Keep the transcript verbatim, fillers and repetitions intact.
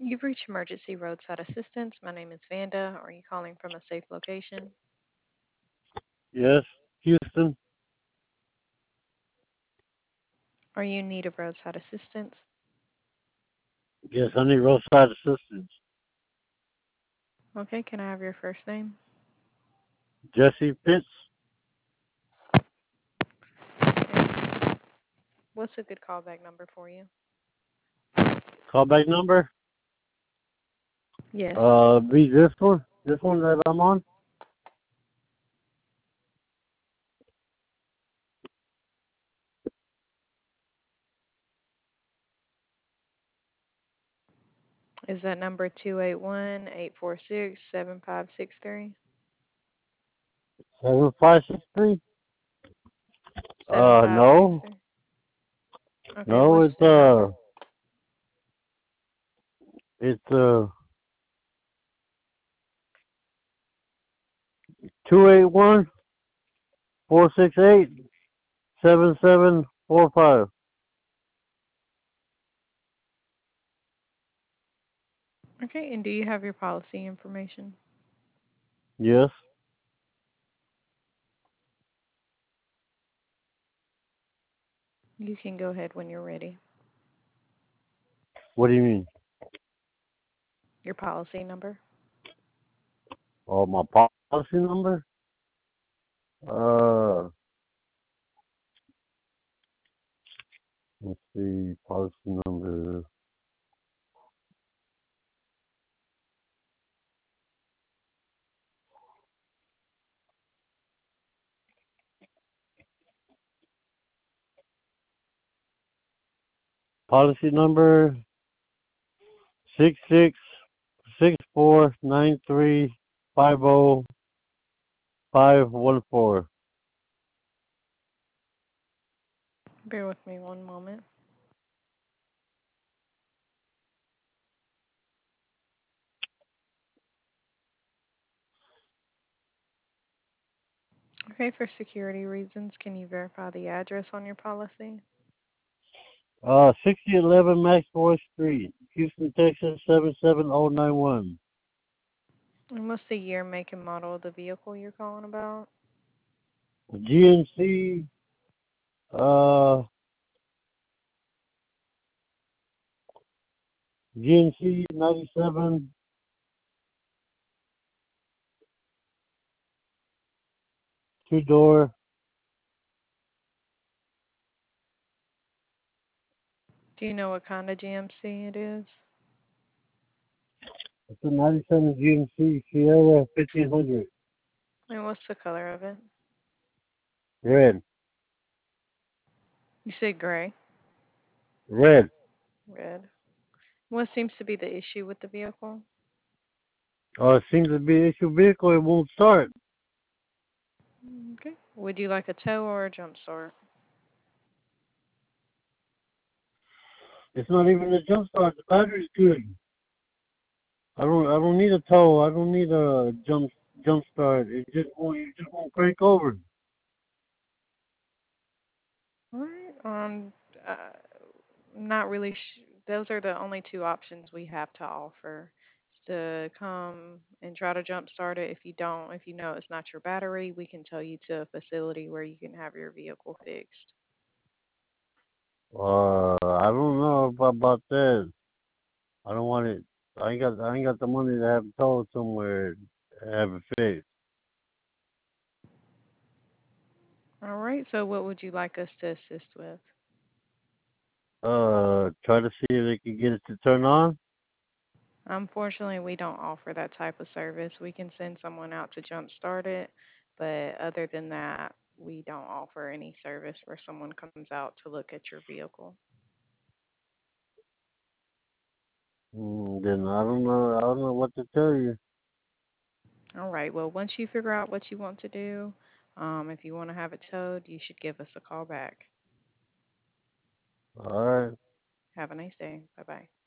You've reached emergency roadside assistance. My name is Vanda. Are you calling from a safe location? Yes, Houston. Are you in need of roadside assistance? Yes, I need roadside assistance. Okay, can I have your first name? Jesse Pitts. Okay. What's a good callback number for you? Callback number. Yes. Uh, be this one. This one that I'm on. Is that number two eight one, eight four six, seven five six three? Seven five six three. Uh, no, seven five six three. Okay, no. what's It's the uh, number? it's uh, two eight one four six eight seven seven four five. Okay, and do you have your policy information? Yes. You can go ahead when you're ready. What do you mean? Your policy number? Oh, my policy number. Uh, let's see. Policy number. Policy number six six six four nine three five zero five one four. Bear with me one moment. Okay, for security reasons, can you verify the address on your policy? Uh, sixty eleven Maxwell Street, Houston, Texas seven seven zero nine one. And what's the year, make, and model of the vehicle you're calling about? G M C. Uh, G M C ninety seven two door. Do you know what kind of G M C it is? It's a ninety seven G M C Sierra fifteen hundred. And what's the color of it? Red. You said gray. Red. Red. What seems to be the issue with the vehicle? Uh, it seems to be an issue vehicle. It won't start. Okay. Would you like a tow or a jump start? It's not even a jump start. The battery's good. I don't. I don't need a tow. I don't need a jump jump start. It just won't. It just won't crank over. All right. Um, uh, not really. Sh- those are the only two options we have to offer. To come and try to jump start it. If you don't, if you know it's not your battery, we can tell you to a facility where you can have your vehicle fixed. Uh, I don't know about, about that. I don't want it. I ain't got. I ain't got the money to have it towed somewhere. Have it fixed. All right. So, what would you like us to assist with? Uh, try to see if they can get it to turn on. Unfortunately, we don't offer that type of service. We can send someone out to jumpstart it, but other than that, we don't offer any service where someone comes out to look at your vehicle. Mm, then I don't know. I don't know what to tell you. All right. Well, once you figure out what you want to do, um, if you want to have it towed, you should give us a call back. All right. Have a nice day. Bye bye.